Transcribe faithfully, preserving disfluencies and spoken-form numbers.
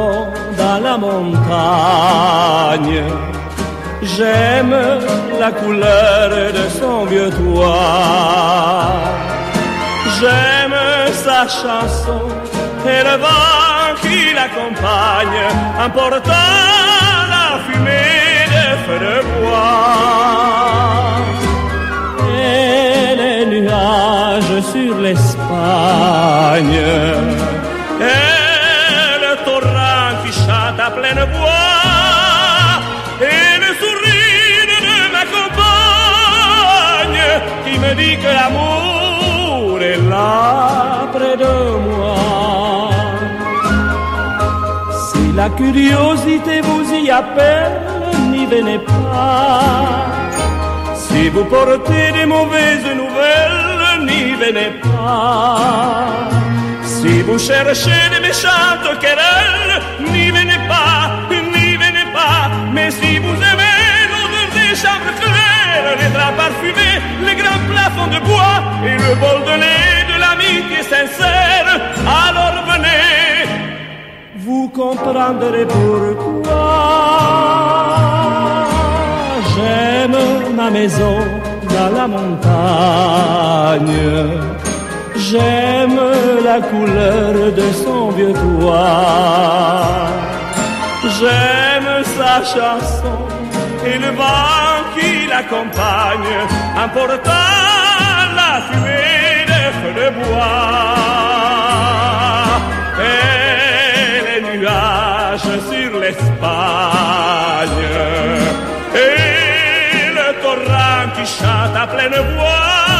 maison dans la montagne. J'aime la couleur de son vieux toit. J'aime sa chanson et le vent qui l'accompagne, emportant la fumée des feux de bois. Et les nuages sur l'Espagne, et le torrent qui chante à pleine voix, et le sourire de ma compagne qui me dit que l'amour est là près de moi. Si la curiosité vous y appelle, n'y venez pas. Si vous portez des mauvaises nouvelles, n'y venez pas. Si vous cherchez des méchantes querelles, n'y venez pas, n'y venez pas. Mais si vous aimez l'odeur des chambres claires, les draps parfumés, les grands plafonds de bois et le bol de lait de l'amitié sincère, alors venez, vous comprendrez pourquoi. J'aime ma maison dans la montagne. J'aime la couleur de son vieux toit. J'aime sa chanson et le vent qui l'accompagne, emportant la fumée des feux de bois. Et les nuages sur l'Espagne, et le torrent qui chante à pleine voix.